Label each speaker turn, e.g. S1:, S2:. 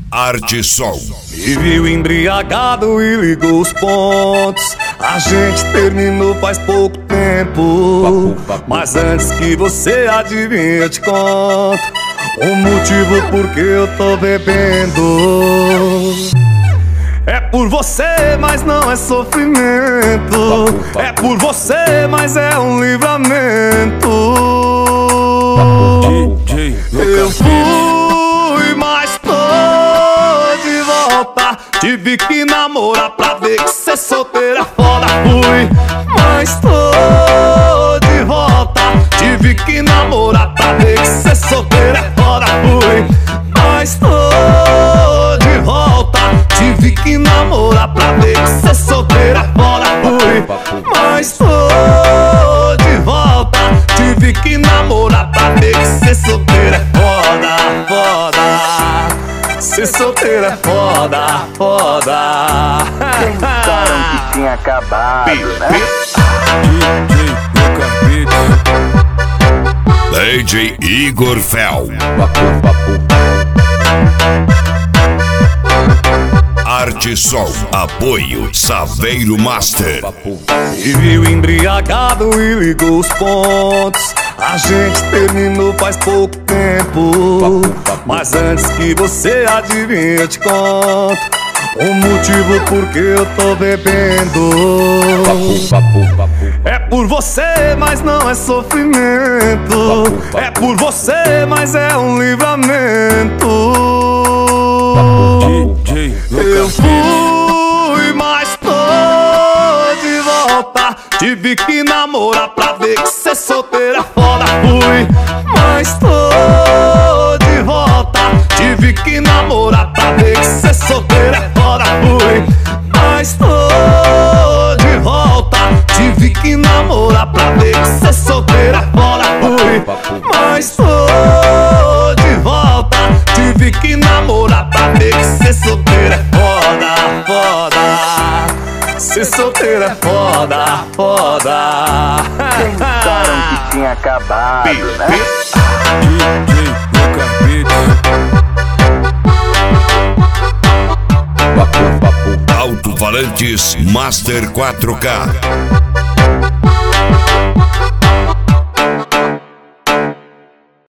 S1: Arte Som.
S2: Me viu embriagado e ligou os pontos. A gente terminou faz pouco tempo. Mas antes que você adivinhe, eu te conto o motivo por que eu tô bebendo. É por você, mas não é sofrimento. É por você, mas é um livramento. Eu fui, mas tô de volta. Tive que namorar pra ver que ser solteira é foda. Fui, mas tô de volta. Tive que namorar pra ver que ser solteira é foda. Fui, mas tô de volta. Tive que namorar pra ver que ser solteira é foda. Fui, mas tô de volta. Tive que namorar pra ver que ser solteira é foda, foda. Ser solteira é foda, foda.
S3: Pensaram que tinha acabado, né?
S1: DJ Igor Fel. Arte Som. Apoio Saveiro Master.
S2: Me viu embriagado e ligou os pontos. A gente terminou faz pouco tempo. Mas antes que você adivinhe, eu te conto o motivo por que eu tô bebendo. É por você, mas não é sofrimento. É por você, mas é um livramento. Eu fui, mas tô de volta. Tive que namorar pra ver que ser solteira é foda. Fui, mas tô de volta. Tive que namorar pra ver que ser solteira é foda. Fui, mas tô de volta. Tive que namorar pra ver que ser solteira é foda. Fui, mas tô de volta. Tive que namorar pra ver que ser solteira é foda, foda. Ser solteira é foda, foda.
S3: Pensaram que tinha acabado, né?
S1: Alto-falantes Master 4K.